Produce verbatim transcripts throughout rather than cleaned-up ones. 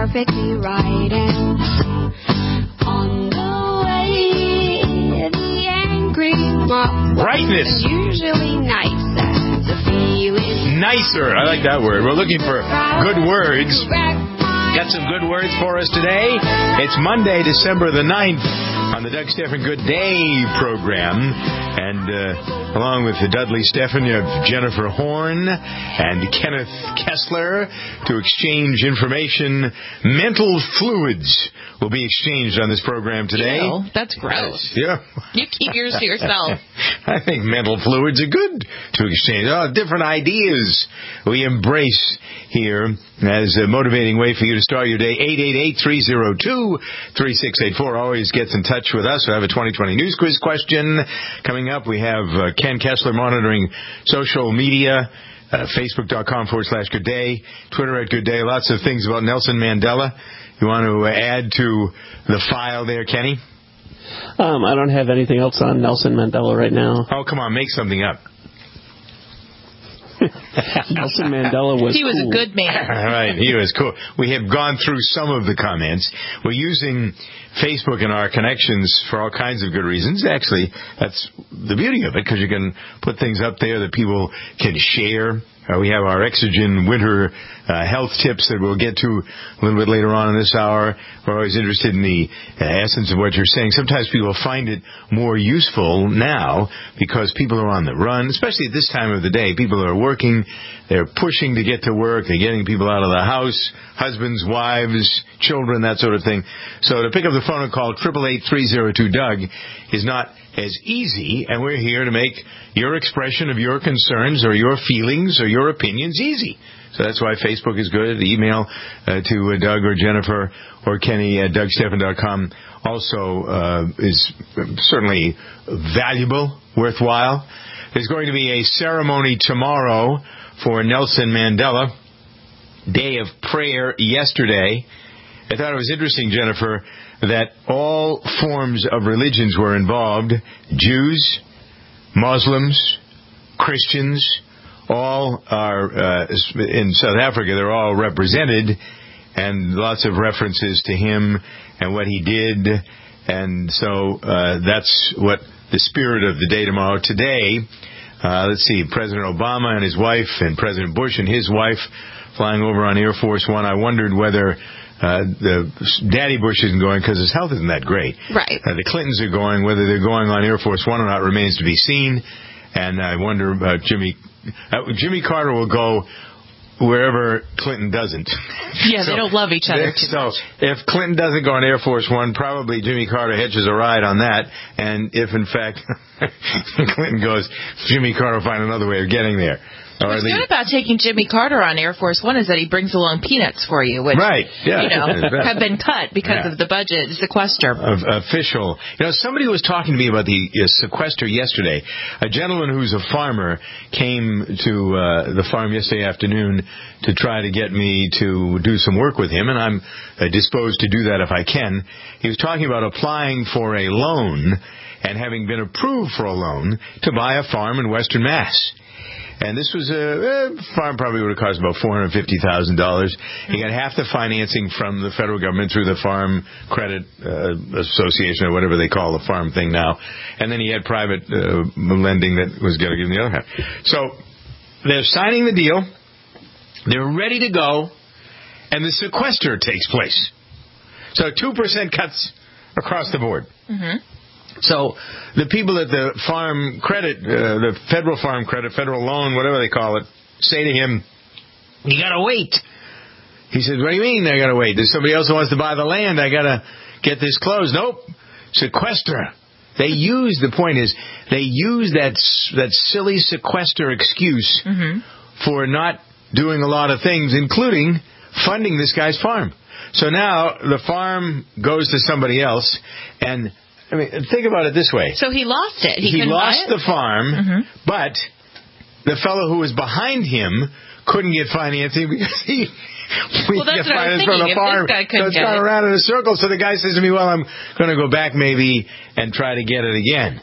perfectly right. And on the way, the angry mob Brightness. is usually nicer to feel it. Nicer. I like that word. We're looking for good words. Got some good words for us today. It's Monday, December the ninth on the Doug Stephan Good Day program. And uh, along with Dudley Stephan, you have Jennifer Horn and Kenneth Kessler to exchange information. Mental fluids will be exchanged on this program today. Ew, that's gross. Yeah. You keep yours to yourself. I think mental fluids are good to exchange. Oh, different ideas we embrace here as a motivating way for you to start your day. eight eight eight, three oh two, three six eight four. Always gets in touch with us. We have a twenty twenty news quiz question coming up. We have uh, Ken Kessler monitoring social media. Uh, Facebook.com forward slash Good Day. Twitter at Good Day. Lots of things about Nelson Mandela. You want to uh, add to the file there, Kenny? Um, I don't have anything else on Nelson Mandela right now. Oh, come on. Make something up. Nelson Mandela was He was cool. a good man. Right, he was cool. We have gone through some of the comments. We're using Facebook and our connections for all kinds of good reasons. Actually, that's the beauty of it, because you can put things up there that people can share. Uh, we have our Exogen winter uh, health tips that we'll get to a little bit later on in this hour. We're always interested in the uh, essence of what you're saying. Sometimes people find it more useful now because people are on the run, especially at this time of the day. People are working. They're pushing to get to work. They're getting people out of the house, husbands, wives, children, that sort of thing. So to pick up the phone and call eight eight eight, three oh two, Doug is not as easy, and we're here to make your expression of your concerns or your feelings or your opinions easy. So that's why Facebook is good. Email uh, to uh, Doug or Jennifer or Kenny at Doug Stephan dot com also uh, is certainly valuable, worthwhile. There's going to be a ceremony tomorrow for Nelson Mandela. Day of prayer yesterday. I thought it was interesting, Jennifer, that all forms of religions were involved. Jews, Muslims, Christians, all are, uh, in South Africa, they're all represented, and lots of references to him and what he did. And so uh, that's what the spirit of the day tomorrow. Today, uh, let's see, President Obama and his wife and President Bush and his wife flying over on Air Force One. I wondered whether Uh, the Daddy Bush isn't going because his health isn't that great. Right. Uh, the Clintons are going. Whether they're going on Air Force One or not remains to be seen. And I wonder about Jimmy. Uh, Jimmy Carter will go wherever Clinton doesn't. Yeah, so, they don't love each other too so much. if Clinton doesn't go on Air Force One, probably Jimmy Carter hitches a ride on that. And if, in fact, Clinton goes, Jimmy Carter will find another way of getting there. What's good about taking Jimmy Carter on Air Force One is that he brings along peanuts for you, which right. yeah. you know have been cut because yeah. of the budget sequester. Of, official. You know, somebody was talking to me about the uh, sequester yesterday. A gentleman who's a farmer came to uh, the farm yesterday afternoon to try to get me to do some work with him, and I'm uh, disposed to do that if I can. He was talking about applying for a loan and having been approved for a loan to buy a farm in Western Mass. And this was a, a farm probably would have cost about four hundred fifty thousand dollars. He got half the financing from the federal government through the Farm Credit uh, Association or whatever they call the farm thing now. And then he had private uh, lending that was going to give him the other half. So they're signing the deal. They're ready to go. And the sequester takes place. So two percent cuts across the board. Mm-hmm. So the people at the farm credit, uh, the federal farm credit, federal loan, whatever they call it, say to him, you got to wait. He says, what do you mean I got to wait? There's somebody else who wants to buy the land. I got to get this closed. Nope. Sequester. They use, the point is, they use that that silly sequester excuse mm-hmm. for not doing a lot of things, including funding this guy's farm. So now the farm goes to somebody else, and I mean, think about it this way. So he lost it. He, he couldn't lost buy it? the farm, mm-hmm. but the fellow who was behind him couldn't get financing because he we well, that's get what I was finance from the thinking. farm. If this guy couldn't so it's get gone it. around in a circle. So the guy says to me, well, I'm going to go back maybe and try to get it again.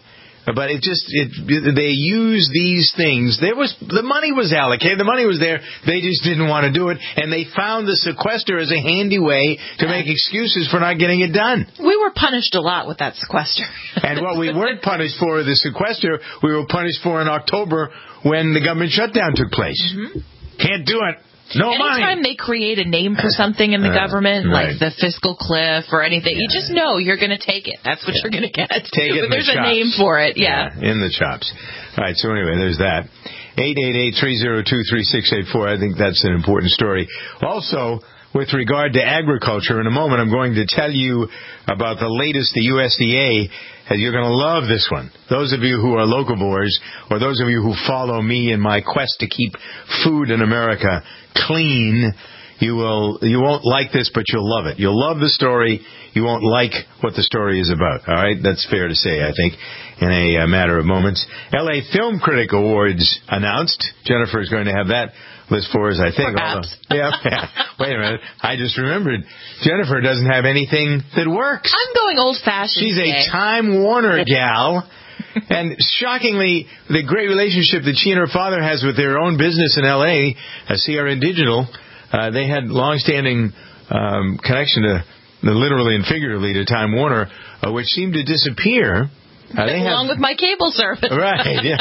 But it just, it, they use these things. There was, the money was allocated. The money was there. They just didn't want to do it. And they found the sequester as a handy way to make excuses for not getting it done. We were punished a lot with that sequester. And what we weren't punished for, the sequester, we were punished for in October when the government shutdown took place. Mm-hmm. Can't do it. No money. Anytime they create a name for something in the uh, government, right. like the fiscal cliff or anything, yeah. you just know you're going to take it. That's what yeah. you're going to get. Take it in There's the a chops. name for it, yeah. yeah. In the chops. All right, so anyway, there's that. eight eight eight, three oh two, three six eight four. I think that's an important story. Also, with regard to agriculture, in a moment I'm going to tell you about the latest, the U S D A. And you're going to love this one. Those of you who are locavores, or those of you who follow me in my quest to keep food in America clean, you will, you won't like this, but you'll love it. You'll love the story. You won't like what the story is about. All right? That's fair to say, I think, in a, a matter of moments. L A Film Critic Awards announced. Jennifer is going to have that list for us, I think. Perhaps. Although, yeah, yeah. Wait a minute. I just remembered. Jennifer doesn't have anything that works. I'm going old-fashioned She's today. a Time Warner gal. And shockingly, the great relationship that she and her father has with their own business in L A, uh, C R N Digital, uh, they had long-standing um, connection to, literally and figuratively, to Time Warner, uh, which seemed to disappear. Uh, they Along have, with my cable service. Right, yeah.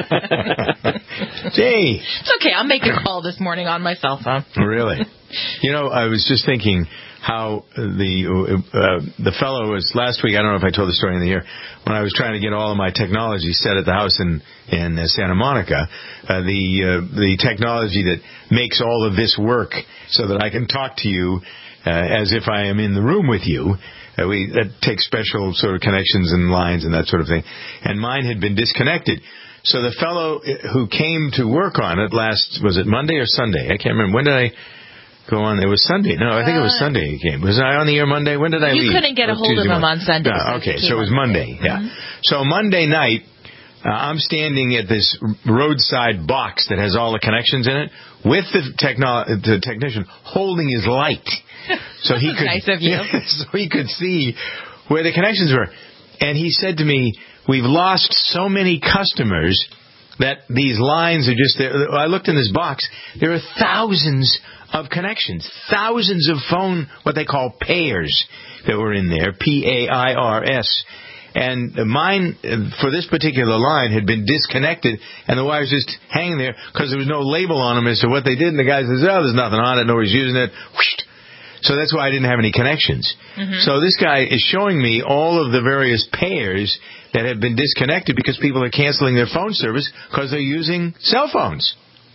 Gee. It's okay. I'll make a call this morning on my cell phone. Really? You know, I was just thinking how the uh, the fellow was last week. I don't know if I told the story in the year when I was trying to get all of my technology set at the house in in uh, Santa Monica. Uh, the uh, the technology that makes all of this work so that I can talk to you uh, as if I am in the room with you. Uh, we that takes special sort of connections and lines and that sort of thing. And mine had been disconnected. So the fellow who came to work on it last, was it Monday or Sunday? I can't remember. When did I go on? It was Sunday. No, I think it was Sunday he came. Was I on the air Monday? When did I you leave? You couldn't get a hold Tuesday of him morning? on Sunday. No, okay, so it was Monday. Monday. Yeah. Mm-hmm. So Monday night, uh, I'm standing at this roadside box that has all the connections in it with the, techno- the technician holding his light. So he could, nice of you. So he could see where the connections were. And he said to me, we've lost so many customers that these lines are just there. I looked in this box. There are thousands of connections, thousands of phone, what they call pairs that were in there, P A I R S. And mine, for this particular line, had been disconnected, and the wire's just hanging there because there was no label on them as to what they did. And the guy says, oh, there's nothing on it. Nobody's using it. Whoosh. So that's why I didn't have any connections. Mm-hmm. So this guy is showing me all of the various pairs that have been disconnected because people are canceling their phone service because they're using cell phones.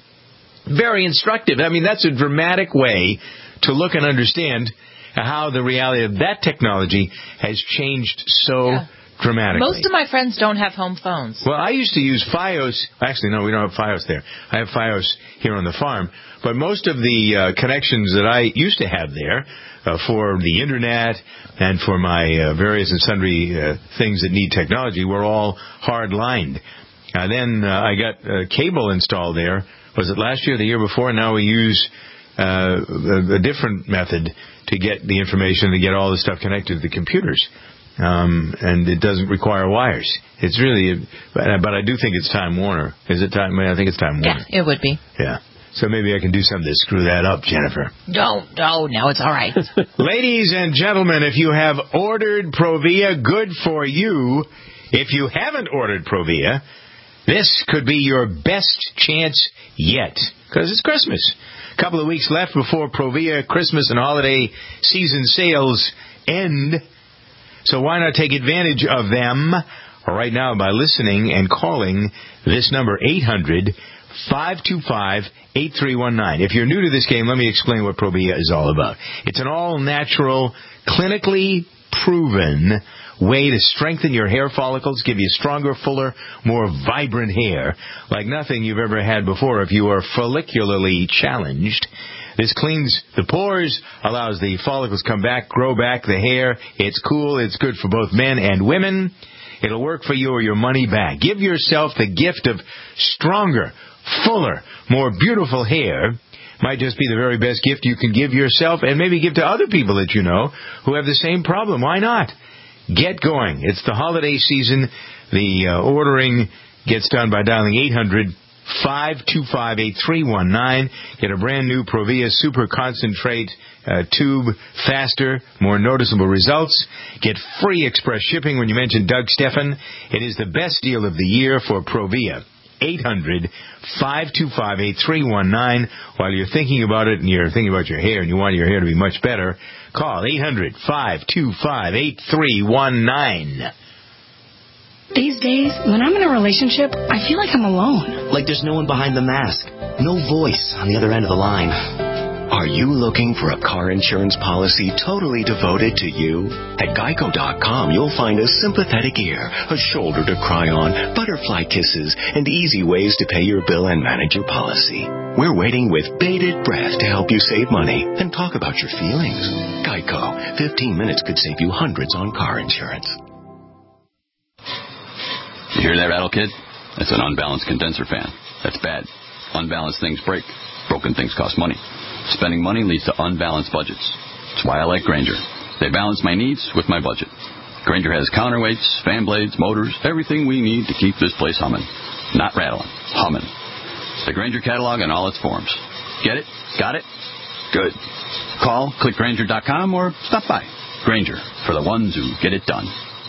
Very instructive. I mean, that's a dramatic way to look and understand how the reality of that technology has changed so yeah. dramatically. Most of my friends don't have home phones. Well, I used to use Fios. Actually, no, we don't have Fios there. I have Fios here on the farm. But most of the uh, connections that I used to have there uh, for the Internet and for my uh, various and sundry uh, things that need technology were all hard-lined. Uh, then uh, I got uh, cable installed there. Was it last year or the year before? Now we use uh, a, a different method to get the information, to get all the stuff connected to the computers. Um, and it doesn't require wires. It's really, but I do think it's Time Warner. Is it Time? I think it's Time Warner. Yeah, it would be. Yeah. So maybe I can do something to screw that up, Jennifer. Don't, no, no, it's all right. Ladies and gentlemen, if you have ordered Provia, good for you. If you haven't ordered Provia, this could be your best chance yet, because it's Christmas. A couple of weeks left before Provia Christmas and holiday season sales end. So why not take advantage of them right now by listening and calling this number, eight hundred, five two five, eight three one nine. If you're new to this game, let me explain what Provia is all about. It's an all-natural, clinically proven way to strengthen your hair follicles, give you stronger, fuller, more vibrant hair, like nothing you've ever had before if you are follicularly challenged. This cleans the pores, allows the follicles come back, grow back the hair. It's cool. It's good for both men and women. It'll work for you or your money back. Give yourself the gift of stronger, fuller, more beautiful hair. Might just be the very best gift you can give yourself and maybe give to other people that you know who have the same problem. Why not? Get going. It's the holiday season. The uh, ordering gets done by dialing eight hundred, five two five, eight three one nine. Get a brand new Provia Super Concentrate uh, tube, faster, more noticeable results. Get free express shipping when you mention Doug Stephan. It is the best deal of the year for Provia. eight hundred, five two five, eight three one nine. While you're thinking about it and you're thinking about your hair and you want your hair to be much better, call eight hundred, five two five, eight three one nine. These days, when I'm in a relationship, I feel like I'm alone. Like there's no one behind the mask. No voice on the other end of the line. Are you looking for a car insurance policy totally devoted to you? At Geico dot com, you'll find a sympathetic ear, a shoulder to cry on, butterfly kisses, and easy ways to pay your bill and manage your policy. We're waiting with bated breath to help you save money and talk about your feelings. Geico. fifteen minutes could save you hundreds on car insurance. You hear that rattle, kid? That's an unbalanced condenser fan. That's bad. Unbalanced things break. Broken things cost money. Spending money leads to unbalanced budgets. That's why I like Grainger. They balance my needs with my budget. Grainger has counterweights, fan blades, motors, everything we need to keep this place humming. Not rattling, humming. The Grainger catalog in all its forms. Get it? Got it? Good. Call, click Grainger dot com, or stop by. Grainger, for the ones who get it done.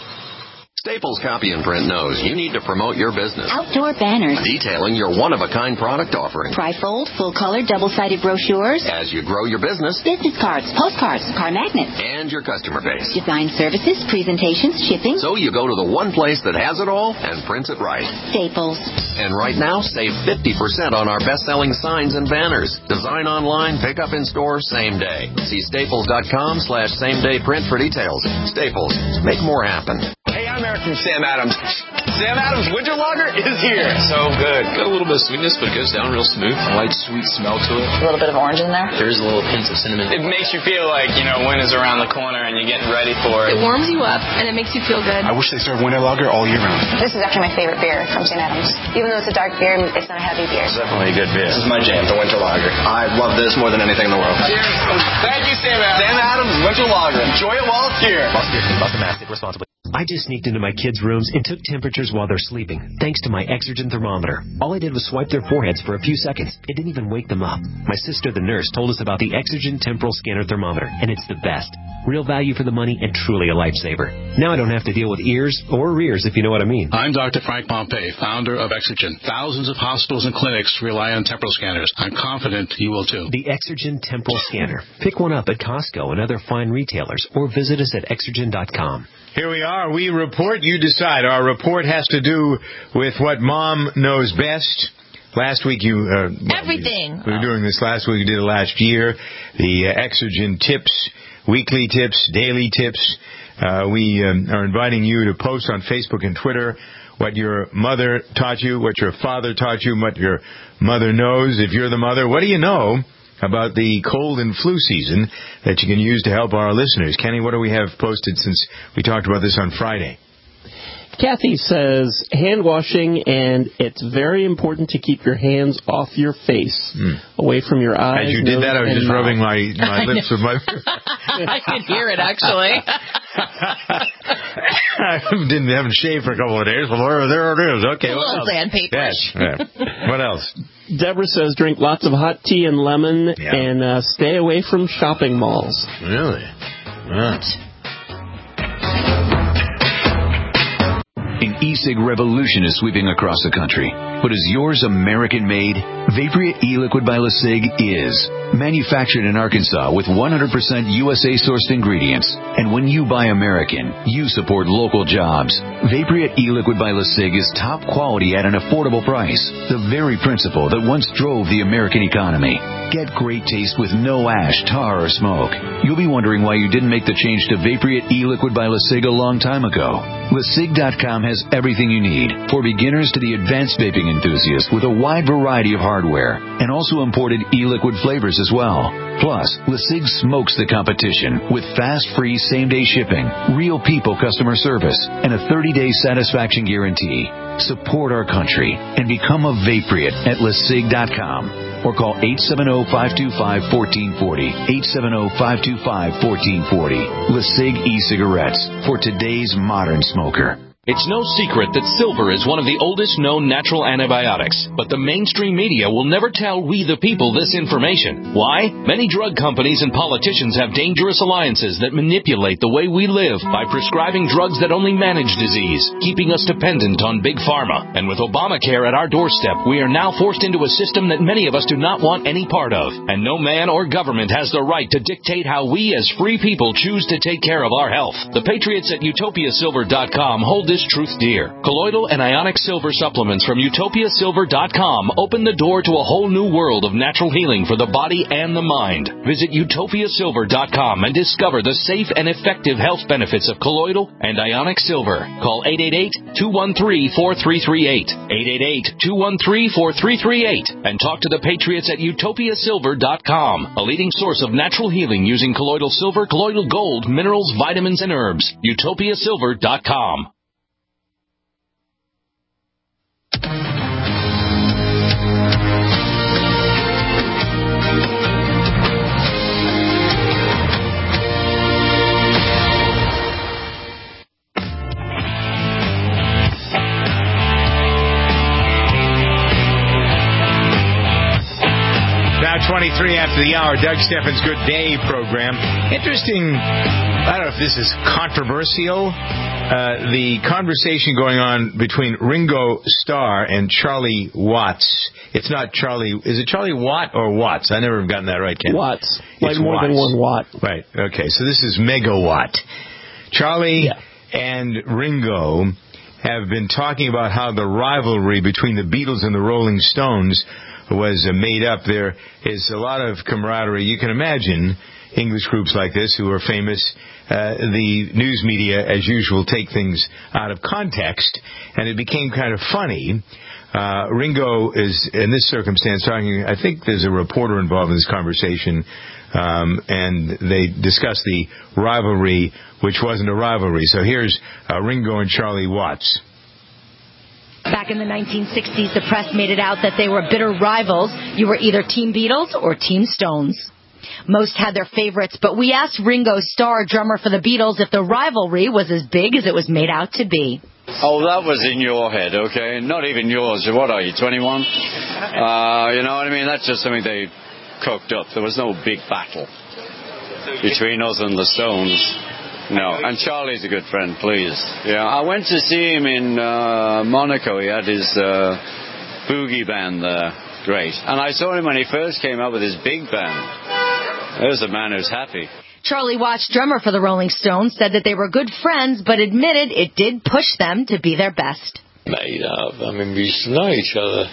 Staples Copy and Print knows you need to promote your business. Outdoor banners. Detailing your one-of-a-kind product offering. Trifold, full-color, double-sided brochures. As you grow your business. Business cards, postcards, car magnets. And your customer base. Design services, presentations, shipping. So you go to the one place that has it all and prints it right. Staples. And right now, save fifty percent on our best-selling signs and banners. Design online, pick up in store, same day. See staples dot com slash same day print for details. Staples. Make more happen. Hey, I'm Eric from Sam Adams. Sam Adams Winter Lager is here. So good. Got a little bit of sweetness, but it goes down real smooth. A light, sweet smell to it. A little bit of orange in there. There's a little hint of cinnamon. It makes you feel like, you know, winter's around the corner and you're getting ready for it. It warms you up, and it makes you feel good. I wish they served Winter Lager all year round. This is actually my favorite beer from Sam Adams. Even though it's a dark beer, it's not a heavy beer. It's definitely a good beer. This is my jam, the Winter Lager. I love this more than anything in the world. Cheers. Thank you, Sam Adams. Sam Adams Winter Lager. Enjoy it while it's here. Boston Mass, responsibly. I just sneaked into my kids' rooms and took temperatures while they're sleeping, thanks to my Exergen thermometer. All I did was swipe their foreheads for a few seconds. It didn't even wake them up. My sister, the nurse, told us about the Exergen Temporal Scanner Thermometer, and it's the best. Real value for the money and truly a lifesaver. Now I don't have to deal with ears or rears, if you know what I mean. I'm Doctor Frank Pompey, founder of Exergen. Thousands of hospitals and clinics rely on temporal scanners. I'm confident you will too. The Exergen Temporal Scanner. Pick one up at Costco and other fine retailers, or visit us at exergen dot com. Here we are. We report, you decide. Our report has to do with what Mom knows best. Last week you... Uh, well, Everything. We, we were doing this last week. We did it last year. The uh, Exergen tips, weekly tips, daily tips. Uh, we um, are inviting you to post on Facebook and Twitter what your mother taught you, what your father taught you, what your mother knows. If you're the mother, what do you know about the cold and flu season that you can use to help our listeners? Kenny, what do we have posted since we talked about this on Friday? Kathy says hand washing, and it's very important to keep your hands off your face, mm. away from your eyes. As you did that, I was just mouth. rubbing my, my lips with my... I could hear it, actually. I didn't haven't shaved for a couple of days. Well, there, there it is. Okay, a what little else? sandpaper. Yes. Yeah. What else? Deborah says drink lots of hot tea and lemon, yeah. and uh, stay away from shopping malls. Really? Right. An e-cig revolution is sweeping across the country. But is yours American-made? Vaporeat e-liquid by LeSig is. Manufactured in Arkansas with one hundred percent U S A-sourced ingredients. And when you buy American, you support local jobs. Vaporeat e-liquid by LeSig is top quality at an affordable price. The very principle that once drove the American economy. Get great taste with no ash, tar, or smoke. You'll be wondering why you didn't make the change to Vaporeat e-liquid by LeSig a long time ago. LeSig dot com has everything you need, for beginners to the advanced vaping enthusiast, with a wide variety of hardware, and also imported e-liquid flavors as well. Plus, LeSig smokes the competition with fast, free, same-day shipping, real people customer service, and a thirty-day satisfaction guarantee. Support our country and become a Vaporeat at LeSig dot com. or call eight seven zero, five two five, one four four zero. eight seven zero, five two five, one four four zero. LeSig e-cigarettes for today's modern smoker. It's no secret that silver is one of the oldest known natural antibiotics, but the mainstream media will never tell we the people this information. Why? Many drug companies and politicians have dangerous alliances that manipulate the way we live by prescribing drugs that only manage disease, keeping us dependent on big pharma. And with Obamacare at our doorstep, we are now forced into a system that many of us do not want any part of. And no man or government has the right to dictate how we as free people choose to take care of our health. The patriots at utopia silver dot com hold this truth dear. Colloidal and ionic silver supplements from utopia silver dot com open the door to a whole new world of natural healing for the body and the mind. Visit utopia silver dot com and discover the safe and effective health benefits of colloidal and ionic silver. Call eight eight eight, two one three, four three three eight, eight eight eight, two one three, four three three eight, and talk to the patriots at utopia silver dot com, a leading source of natural healing using colloidal silver, colloidal gold, minerals, vitamins, and herbs. utopia silver dot com. twenty-three after the hour, Doug Steffens' Good Day program. Interesting, I don't know if this is controversial, uh, the conversation going on between Ringo Starr and Charlie Watts. It's not Charlie, is it Charlie Watt or Watts? I never have gotten that right, Ken. Watts. Like it's more Watts. than one watt. Right, okay, so this is Megawatt. Charlie yeah. and Ringo have been talking about how the rivalry between the Beatles and the Rolling Stones was uh, made up. There is a lot of camaraderie. You can imagine English groups like this who are famous. Uh, the news media, as usual, take things out of context, and it became kind of funny. Uh, Ringo is, in this circumstance, talking, I think there's a reporter involved in this conversation, um, and they discuss the rivalry, which wasn't a rivalry. So here's uh, Ringo and Charlie Watts. Back in the nineteen sixties, the press made it out that they were bitter rivals. You were either Team Beatles or Team Stones. Most had their favorites, but we asked Ringo Starr, drummer for the Beatles, if the rivalry was as big as it was made out to be. Oh, that was in your head, okay? Not even yours. What are you, twenty-one? Uh, you know what I mean? That's just something they cooked up. There was no big battle between us and the Stones. No, and Charlie's a good friend, please. Yeah, I went to see him in uh, Monaco. He had his uh, boogie band there. Great. And I saw him when he first came out with his big band. There's a man who's happy. Charlie Watts, drummer for the Rolling Stones, said that they were good friends, but admitted it did push them to be their best. Made up. I mean, we used to know each other.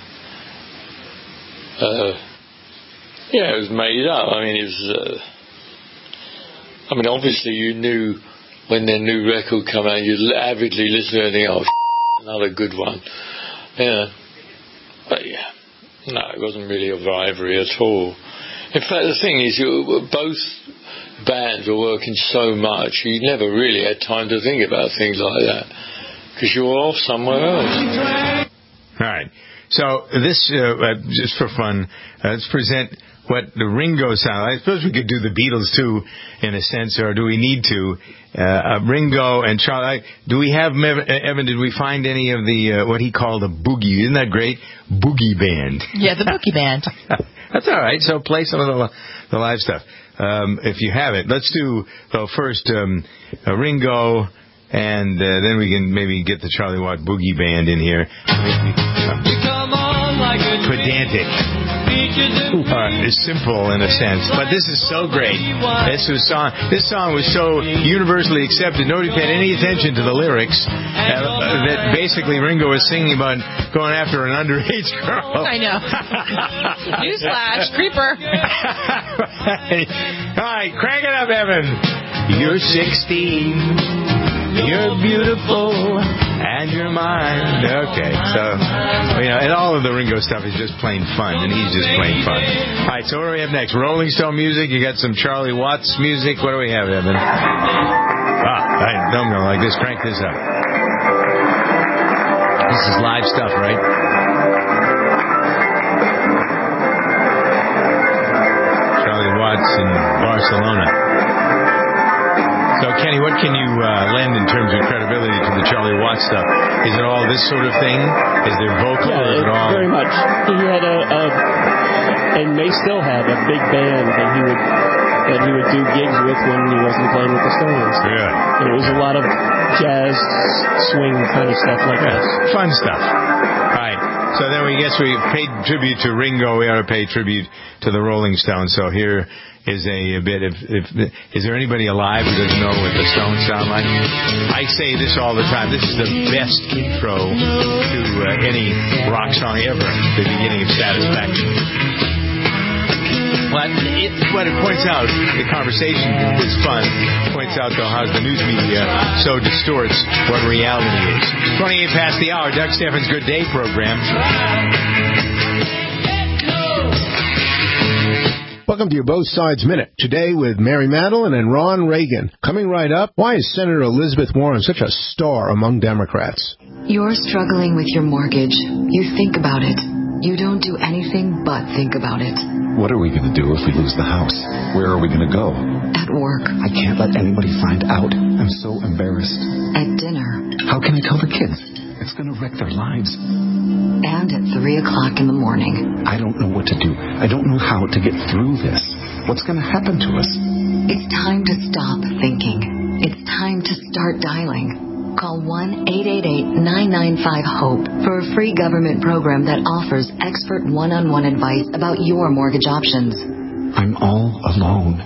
Uh, yeah, it was made up. I mean, it was... Uh, I mean, obviously you knew when their new record came out, you'd avidly listen to anything else. Another good one. Yeah. But yeah, no, it wasn't really a rivalry at all. In fact, the thing is, you, both bands were working so much, you never really had time to think about things like that because you were off somewhere else. All right. So this, uh, just for fun, uh, let's present what the Ringo sound. I suppose we could do the Beatles too, in a sense, or do we need to? Uh, uh, Ringo and Charlie. Do we have Evan? Did we find any of the uh, what he called a boogie? Isn't that great? Boogie band. Yeah, the boogie band. That's all right. So play some of the the live stuff um, if you have it. Let's do though first um, uh, Ringo, and uh, then we can maybe get the Charlie Watt boogie band in here. Pedantic. Uh, it's simple in a sense, but this is so great. This was song. This song was so universally accepted. Nobody paid any attention to the lyrics. Uh, that basically Ringo was singing about going after an underage girl. I know. Newsflash, creeper. Right. All right, crank it up, Evan. You're sixteen. You're beautiful, and you're mine. Okay, so, you know, and all of the Ringo stuff is just plain fun, and he's just plain fun. All right, so what do we have next? Rolling Stone music. You got some Charlie Watts music. What do we have, Evan? Ah, I know I'm going to like this. Crank this up. This is live stuff, right? Watts in Barcelona. So, Kenny, what can you uh, lend in terms of credibility to the Charlie Watts stuff? Is it all this sort of thing? Is there vocal? Yeah, or is it all... very much. He had a, a, and may still have, a big band that he would that he would do gigs with when he wasn't playing with the Stones. Yeah. And it was a lot of jazz, swing kind of stuff like yeah. that. Fun stuff. All right. So then we guess we paid tribute to Ringo. We ought to pay tribute to the Rolling Stones. So here is a, a bit of, if, is there anybody alive who doesn't know what the Stones sound like? I say this all the time. This is the best intro to uh, any rock song ever, the beginning of Satisfaction. But it, what it points out, the conversation is fun, points out, though, how the news media so distorts what reality is. twenty-eight past the hour, Doug Steffens' Good Day program. Welcome to your Both Sides Minute. Today with Mary Madeline and Ron Reagan. Coming right up, why is Senator Elizabeth Warren such a star among Democrats? You're struggling with your mortgage. You think about it. You don't do anything but think about it. What are we going to do if we lose the house? Where are we going to go? At work. I can't let anybody find out. I'm so embarrassed. At dinner. How can I tell the kids? It's going to wreck their lives. And at three o'clock in the morning. I don't know what to do. I don't know how to get through this. What's going to happen to us? It's time to stop thinking. It's time to start dialing. Call one eight eight eight, nine nine five, HOPE for a free government program that offers expert one-on-one advice about your mortgage options. I'm all alone.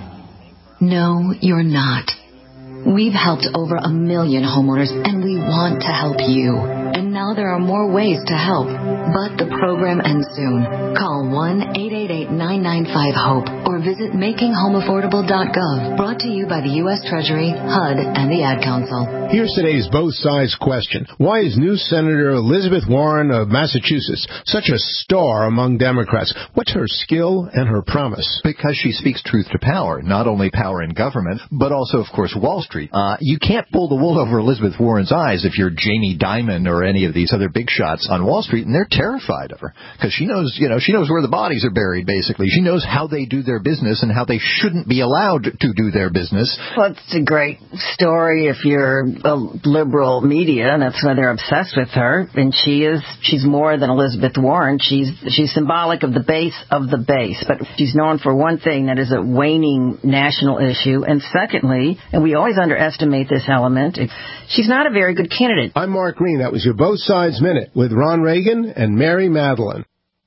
No, you're not. We've helped over a million homeowners, and we want to help you. And now there are more ways to help. But the program ends soon. Call one eight eight eight, nine nine five, HOPE or visit making home affordable dot gov. Brought to you by the U S Treasury, H U D, and the Ad Council. Here's today's Both Sides question. Why is new Senator Elizabeth Warren of Massachusetts such a star among Democrats? What's her skill and her promise? Because she speaks truth to power, not only power in government, but also, of course, Wall Street. Uh, you can't pull the wool over Elizabeth Warren's eyes if you're Jamie Dimon or any of these other big shots on Wall Street, and they're terrified of her because she knows, you know, she knows where the bodies are buried, basically. She knows how they do their business and how they shouldn't be allowed to do their business. Well, it's a great story if you're a liberal media, and that's why they're obsessed with her. And she is, she's more than Elizabeth Warren. She's, she's symbolic of the base of the base. But she's known for one thing, that is a waning national issue. And secondly, and we always underestimate this element, she's not a very good candidate. I'm Mark Green. That was your Both Sides Minute with Ron Reagan and Mary Madeline.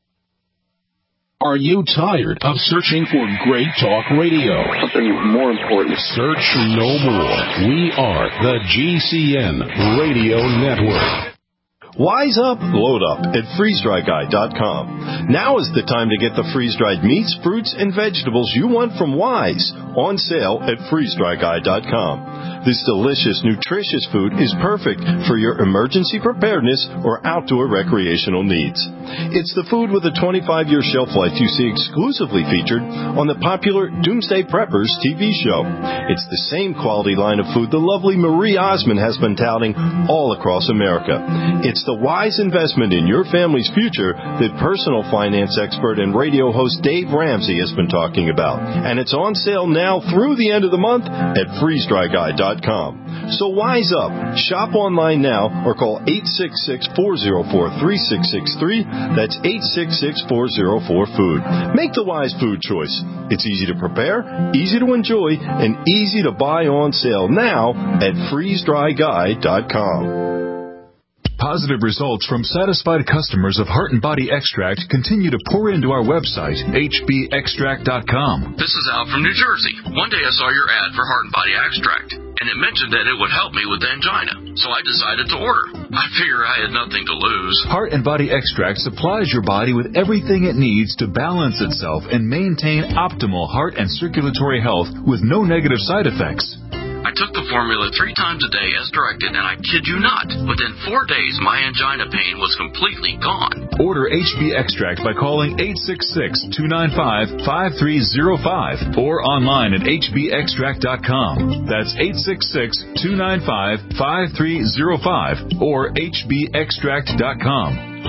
Are you tired of searching for great talk radio? Something more important. Search no more. We are the G C N Radio Network. Wise up, load up at freeze dry guy dot com. Now is the time to get the freeze-dried meats, fruits, and vegetables you want from Wise on sale at freeze dry guy dot com. This delicious, nutritious food is perfect for your emergency preparedness or outdoor recreational needs. It's the food with a twenty-five year shelf life you see exclusively featured on the popular Doomsday Preppers T V show. It's the same quality line of food the lovely Marie Osmond has been touting all across America. It's the wise investment in your family's future that personal finance expert and radio host Dave Ramsey has been talking about. And it's on sale now through the end of the month at freeze dry guy dot com. So wise up. Shop online now or call eight six six, four oh four, three six six three. That's eight six six, four oh four, food. Make the wise food choice. It's easy to prepare, easy to enjoy, and easy to buy on sale now at freeze dry guy dot com. Positive results from satisfied customers of Heart and Body Extract continue to pour into our website, H B extract dot com. This is Al from New Jersey. One day I saw your ad for Heart and Body Extract, and it mentioned that it would help me with angina, so I decided to order. I figure I had nothing to lose. Heart and Body Extract supplies your body with everything it needs to balance itself and maintain optimal heart and circulatory health with no negative side effects. I took the formula three times a day as directed, and I kid you not, within four days my angina pain was completely gone. Order H B Extract by calling eight six six, two nine five, five three zero five or online at H B extract dot com. That's eight six six, two nine five, five three zero five or H B extract dot com.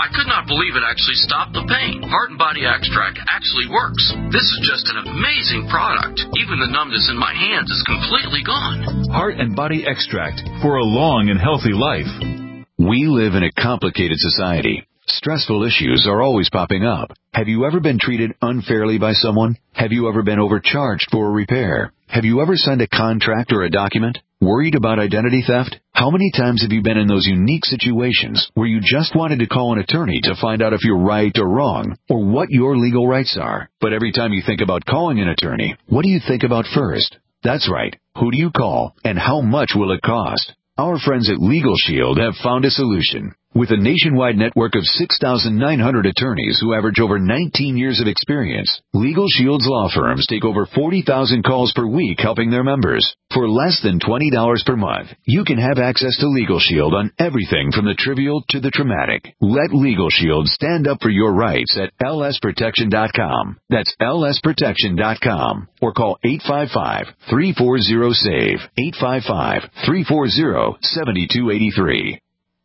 I could not believe it actually stopped the pain. Heart and Body Extract actually works. This is just an amazing product. Even the numbness in my hands is completely gone. Heart and Body Extract for a long and healthy life. We live in a complicated society. Stressful issues are always popping up. Have you ever been treated unfairly by someone? Have you ever been overcharged for a repair? Have you ever signed a contract or a document? Worried about identity theft? How many times have you been in those unique situations where you just wanted to call an attorney to find out if you're right or wrong, or what your legal rights are? But every time you think about calling an attorney, what do you think about first? That's right. Who do you call, and how much will it cost? Our friends at Legal Shield have found a solution. With a nationwide network of six thousand nine hundred attorneys who average over nineteen years of experience, Legal Shield's law firms take over forty thousand calls per week helping their members. For less than twenty dollars per month, you can have access to Legal Shield on everything from the trivial to the traumatic. Let Legal Shield stand up for your rights at L S protection dot com. That's L S protection dot com. Or call eight five five, three four zero, S A V E, eight five five, three four zero, seven two eight three.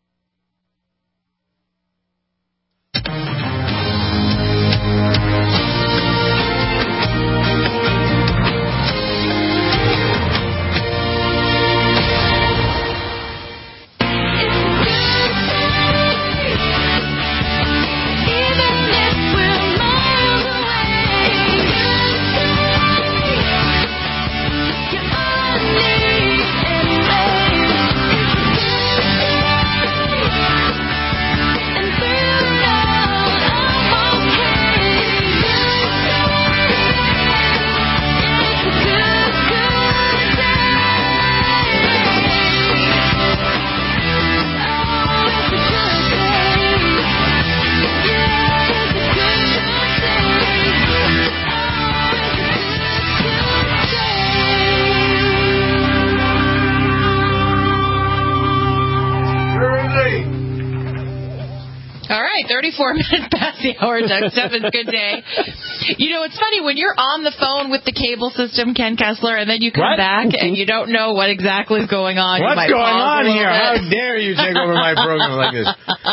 thirty-four minutes past the hour, Doug Steffens, good day. You know, it's funny, when you're on the phone with the cable system, Ken Kessler, and then you come what? back and you don't know what exactly is going on. What's going on here? Bit. How dare you take over my program like this?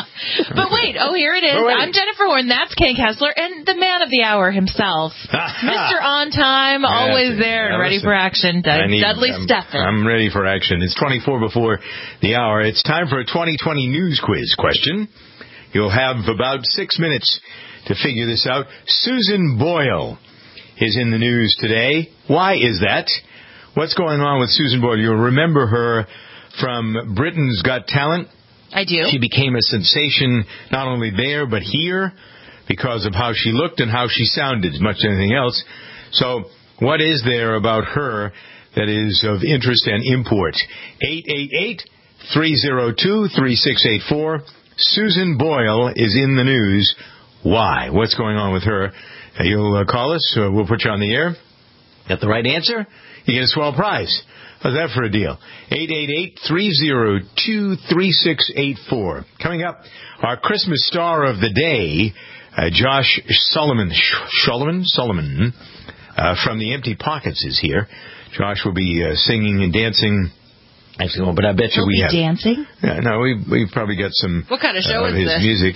But wait, oh, here it is. I'm Jennifer Horn, that's Ken Kessler, and the man of the hour himself, Mister On Time, always there and ready for action, Doug, need, Dudley I'm, Steffens. I'm ready for action. It's twenty-four before the hour. It's time for a twenty twenty news quiz question. You'll have about six minutes to figure this out. Susan Boyle is in the news today. Why is that? What's going on with Susan Boyle? You'll remember her from Britain's Got Talent. I do. She became a sensation not only there but here because of how she looked and how she sounded, as much as anything else. So what is there about her that is of interest and import? eight eight eight, three oh two, three six eight four. Susan Boyle is in the news. Why? What's going on with her? Uh, you'll uh, call us. Uh, we'll put you on the air. Got the right answer? You get a swell prize. How's that for a deal? eight eight eight, three oh two, three six eight four. Coming up, our Christmas star of the day, uh, Josh Solomon, Solomon, Solomon, uh, from the Empty Pockets is here. Josh will be uh, singing and dancing. Actually, well, but I bet you He'll we be have dancing. Yeah, no, we we've probably got some. What kind of show uh, is his this? Music.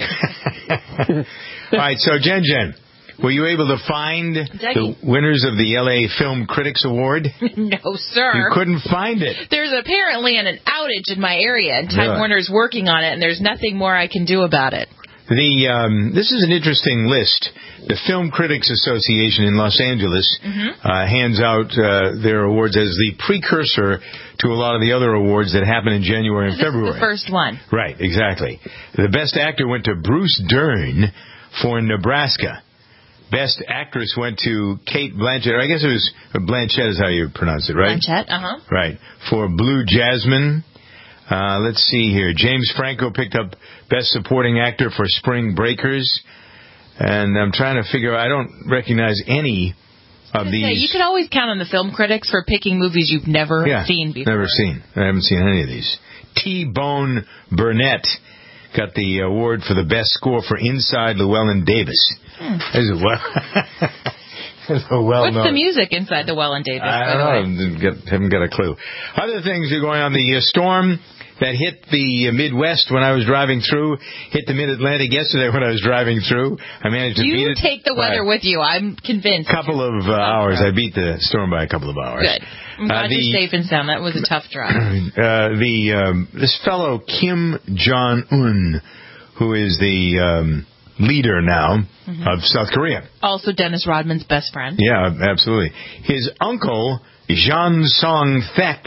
All right, so Jen Jen, were you able to find Dougie. the winners of the L A Film Critics Award? No, sir. You couldn't find it. There's apparently an, an outage in my area, and Time Really? Warner's working on it, and there's nothing more I can do about it. The um, this is an interesting list. The Film Critics Association in Los Angeles mm-hmm. uh, hands out uh, their awards as the precursor to a lot of the other awards that happen in January and this February. Is the first one. Right, exactly. The Best Actor went to Bruce Dern for Nebraska. Best Actress went to Kate Blanchett. I guess it was Blanchett is how you pronounce it, right? Blanchett, uh-huh. Right. For Blue Jasmine. Uh, let's see here. James Franco picked up Best Supporting Actor for Spring Breakers. And I'm trying to figure out, I don't recognize any of these. Say, you can always count on the film critics for picking movies you've never yeah, seen before. Never seen. I haven't seen any of these. T-Bone Burnett got the award for the best score for Inside Llewellyn Davis. Hmm. This is well. So well What's known. the music inside the Llewellyn Davis? I don't know. Get, haven't got a clue. Other things are going on. The uh, storm that hit the Midwest when I was driving through, hit the Mid-Atlantic yesterday when I was driving through. I managed to you beat it. You take the weather by with you. I'm convinced. A couple of uh, hours. I beat the storm by a couple of hours. Good. I'm glad uh, the, you're safe and sound. That was a tough drive. Uh, the um, this fellow Kim Jong-un, who is the um, leader now mm-hmm. of South Korea. Also Dennis Rodman's best friend. Yeah, absolutely. His uncle, Jang Song-thaek,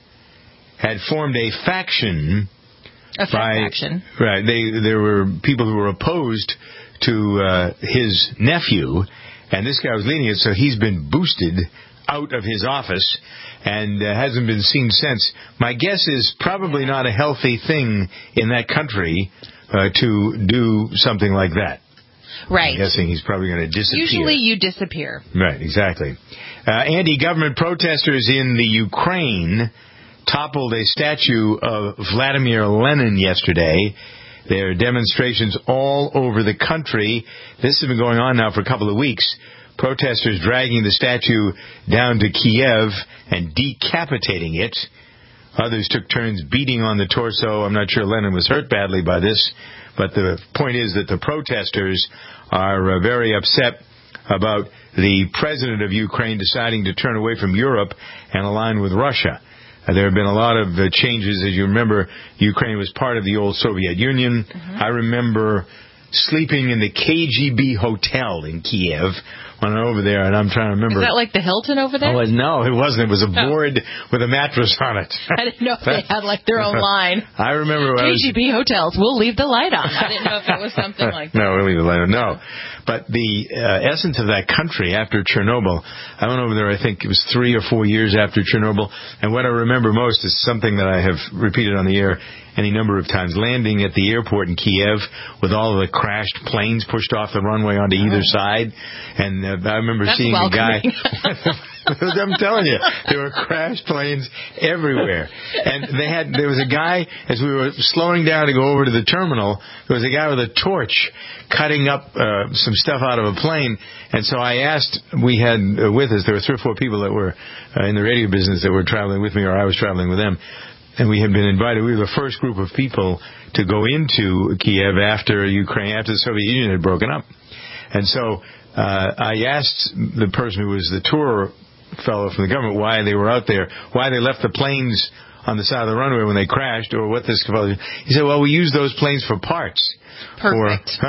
had formed a faction. A by, faction. Right. They, there were people who were opposed to uh, his nephew, and this guy was leading it, so he's been boosted out of his office and uh, hasn't been seen since. My guess is probably not a healthy thing in that country uh, to do something like that. Right. I'm guessing he's probably going to disappear. Usually you disappear. Right, exactly. Uh, anti-government protesters in the Ukraine toppled a statue of Vladimir Lenin yesterday. There are demonstrations all over the country. This has been going on now for a couple of weeks. Protesters dragging the statue down to Kiev and decapitating it. Others took turns beating on the torso. I'm not sure Lenin was hurt badly by this, but the point is that the protesters are uh, very upset about the president of Ukraine deciding to turn away from Europe and align with Russia. Uh, there have been a lot of uh, changes. As you remember, Ukraine was part of the old Soviet Union. Mm-hmm. I remember sleeping in the K G B hotel in Kiev when I'm over there, and I'm trying to remember. Is that like the Hilton over there? Oh, no, it wasn't. It was a board oh. with a mattress on it. I didn't know if they had like their own line. I remember when K G B I was... hotels, we'll leave the light on. I didn't know if it was something like that. No, we'll leave the light on. No. But the uh, essence of that country after Chernobyl, I went over there, I think it was three or four years after Chernobyl, and what I remember most is something that I have repeated on the air any number of times, landing at the airport in Kiev with all of the crashed planes pushed off the runway onto either side. And uh, I remember That's seeing welcoming. a guy... I'm telling you, there were crashed planes everywhere. And they had there was a guy, as we were slowing down to go over to the terminal, there was a guy with a torch cutting up uh, some stuff out of a plane. And so I asked, we had uh, with us, there were three or four people that were uh, in the radio business that were traveling with me, or I was traveling with them. And we had been invited. We were the first group of people to go into Kiev after Ukraine, after the Soviet Union had broken up. And so uh, I asked the person who was the tour fellow from the government why they were out there, why they left the planes on the side of the runway when they crashed, or what this... He said, well, we use those planes for parts. Perfect. For,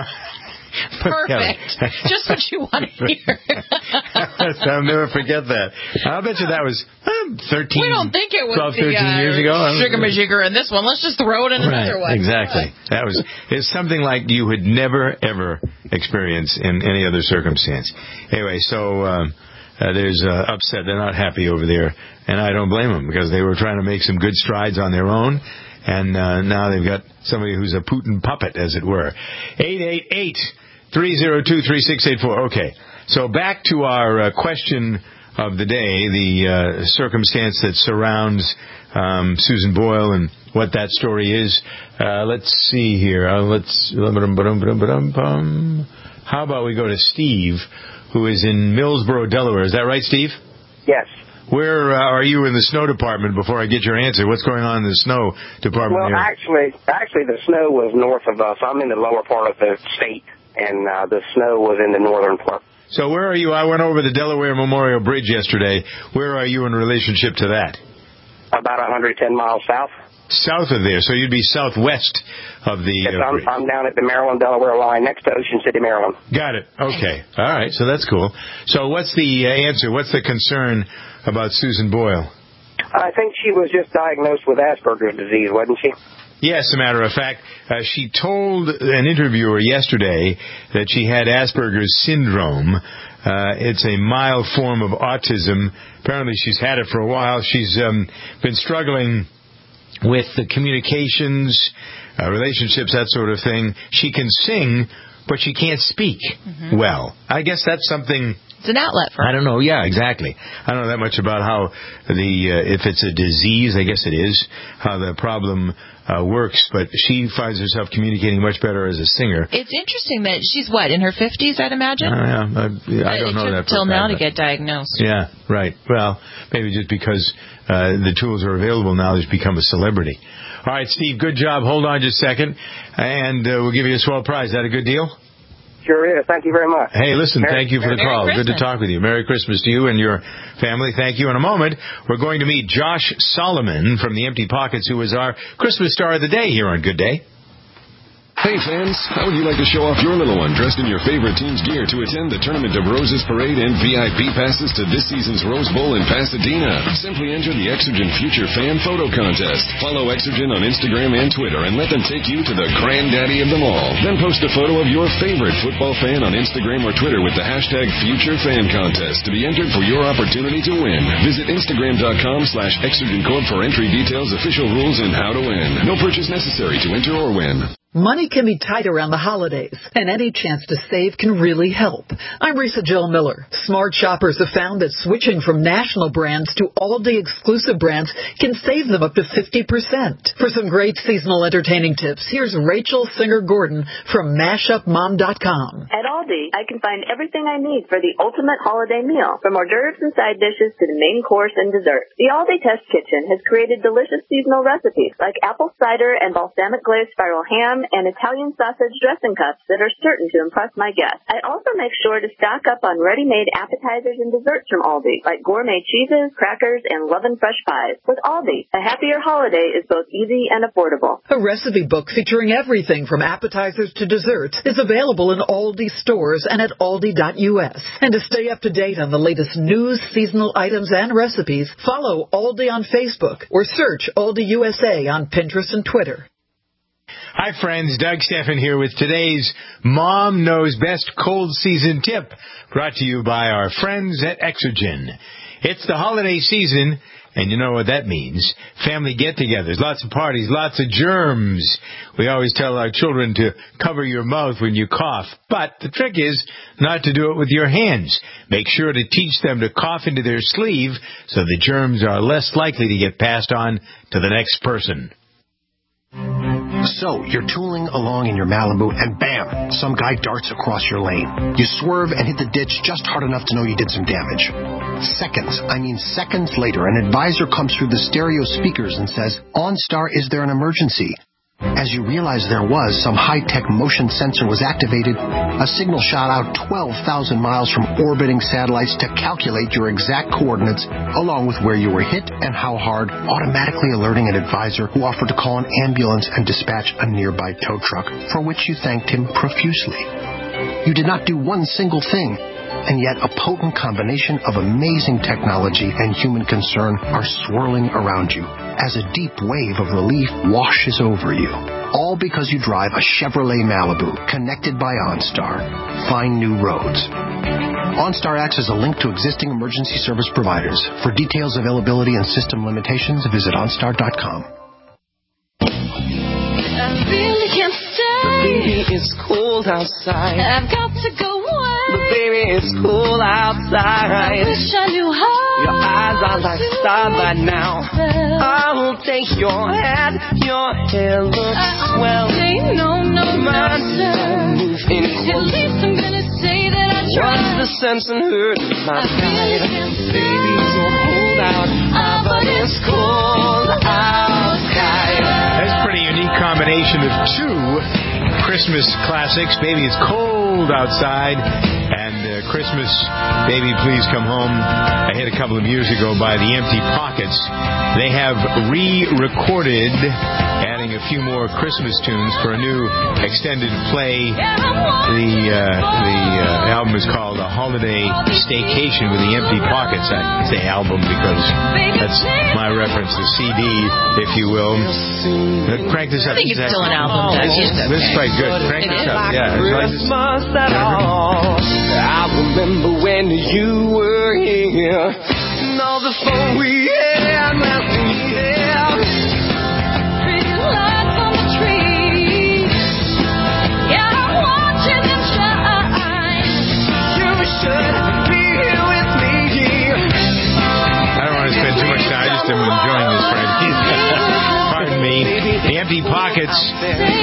Perfect. Just what you want to hear. I'll never forget that. I'll bet you that was um, thirteen, we don't think it was twelve, thirteen the, uh, years ago. Sugar-majigger in this one. Let's just throw it in right, another one. Exactly. That was it's something like you would never, ever experience in any other circumstance. Anyway, so um, uh, there's uh, upset. They're not happy over there, and I don't blame them, because they were trying to make some good strides on their own. And uh, now they've got somebody who's a Putin puppet, as it were. eight eight eight, three oh two, three six eight four. Okay, so back to our uh, question of the day, the uh, circumstance that surrounds um, Susan Boyle and what that story is. Uh, let's see here. Uh, let's. How about we go to Steve, who is in Millsboro, Delaware. Is that right, Steve? Yes. Where uh, are you in the snow department before I get your answer? What's going on in the snow department Well, here? actually, actually, the snow was north of us. I'm in the lower part of the state, and uh, the snow was in the northern part. So where are you? I went over the Delaware Memorial Bridge yesterday. Where are you in relationship to that? About one hundred ten miles south. South of there, so you'd be southwest of the yes, uh, I'm, bridge. I'm down at the Maryland-Delaware line, next to Ocean City, Maryland. Got it. Okay. All right, so that's cool. So what's the uh, answer? What's the concern about Susan Boyle? I think she was just diagnosed with Asperger's disease, wasn't she? Yes, as a matter of fact, uh, she told an interviewer yesterday that she had Asperger's syndrome. Uh, it's a mild form of autism. Apparently she's had it for a while. She's um, been struggling with the communications, uh, relationships, that sort of thing. She can sing, but she can't speak mm-hmm. well. I guess that's something... It's an outlet for her. I don't know. Yeah, exactly. I don't know that much about how the, uh, if it's a disease, I guess it is, how the problem uh, works, but she finds herself communicating much better as a singer. It's interesting that she's, what, in her fifties, I'd imagine? Uh, yeah, I, yeah, I don't it know took that. Until now fact, to get diagnosed. Yeah, right. Well, maybe just because uh, the tools are available now, she's become a celebrity. All right, Steve, good job. Hold on just a second, and uh, we'll give you a swell prize. Is that a good deal? Sure is. Thank you very much. Hey, listen, Merry, thank you for the Merry call. Christmas. Good to talk with you. Merry Christmas to you and your family. Thank you. In a moment, we're going to meet Josh Solomon from the Empty Pockets, who is our Christmas star of the day here on Good Day. Hey fans, how would you like to show off your little one dressed in your favorite team's gear to attend the Tournament of Roses Parade and V I P passes to this season's Rose Bowl in Pasadena? Simply enter the Exergen Future Fan Photo Contest. Follow Exergen on Instagram and Twitter and let them take you to the granddaddy of them all. Then post a photo of your favorite football fan on Instagram or Twitter with the hashtag Future Fan Contest to be entered for your opportunity to win. Visit Instagram.com slash Exergen Corp for entry details, official rules, and how to win. No purchase necessary to enter or win. Money can be tight around the holidays, and any chance to save can really help. I'm Risa Jill Miller. Smart shoppers have found that switching from national brands to Aldi exclusive brands can save them up to fifty percent. For some great seasonal entertaining tips, here's Rachel Singer-Gordon from Mashup Mom dot com. At Aldi, I can find everything I need for the ultimate holiday meal, from hors d'oeuvres and side dishes to the main course and dessert. The Aldi Test Kitchen has created delicious seasonal recipes like apple cider and balsamic glazed spiral ham and Italian sausage dressing cups that are certain to impress my guests. I also make sure to stock up on ready-made appetizers and desserts from Aldi, like gourmet cheeses, crackers, and Lovin' Fresh pies. With Aldi, a happier holiday is both easy and affordable. A recipe book featuring everything from appetizers to desserts is available in Aldi stores and at aldi dot u s. And to stay up to date on the latest news, seasonal items, and recipes, follow Aldi on Facebook or search Aldi U S A on Pinterest and Twitter. Hi, friends. Doug Steffen here with today's Mom Knows Best Cold Season Tip, brought to you by our friends at Exergen. It's the holiday season, and you know what that means. Family get-togethers, lots of parties, lots of germs. We always tell our children to cover your mouth when you cough, but the trick is not to do it with your hands. Make sure to teach them to cough into their sleeve so the germs are less likely to get passed on to the next person. So, you're tooling along in your Malibu, and bam, some guy darts across your lane. You swerve and hit the ditch just hard enough to know you did some damage. Seconds, I mean seconds later, an advisor comes through the stereo speakers and says, OnStar, is there an emergency? As you realize there was, some high-tech motion sensor was activated. A signal shot out twelve thousand miles from orbiting satellites to calculate your exact coordinates, along with where you were hit and how hard, automatically alerting an advisor who offered to call an ambulance and dispatch a nearby tow truck, for which you thanked him profusely. You did not do one single thing, and yet a potent combination of amazing technology and human concern are swirling around you as a deep wave of relief washes over you. All because you drive a Chevrolet Malibu connected by OnStar. Find new roads. OnStar acts as a link to existing emergency service providers. For details, availability, and system limitations, visit OnStar dot com. I really can't stay. Baby, it's cold outside. I've got to go away. But baby, it's cold outside. I wish I knew how. Your eyes are like starlight now. I will take your hand. Your hair looks I swell. Say no, no, my no, At least I'm gonna say that I tried. What's the sense in hurting my pride? Baby, it's cold out, ah, but it's cold outside. That's a pretty unique combination of two Christmas classics, Baby It's Cold Outside, and uh, Christmas, Baby Please Come Home. I hit a couple of years ago by the Empty Pockets. They have re-recorded, adding a few more Christmas tunes for a new extended play. The uh, the uh, album is called A Holiday Staycation with the Empty Pockets. I say album because that's my reference to C D, if you will. Uh, crank this up. I think it's still an album. Oh, this, is, this is quite good. Crank it this is. up. Yeah, Christmas at all. I remember when you were here, and all the fun we had last year. Pretty lights on the tree. Yeah, I'm watching them shine. You should be here with me. I don't want to spend too much time. I just am enjoying this, Frank. Pardon me. The Empty Pockets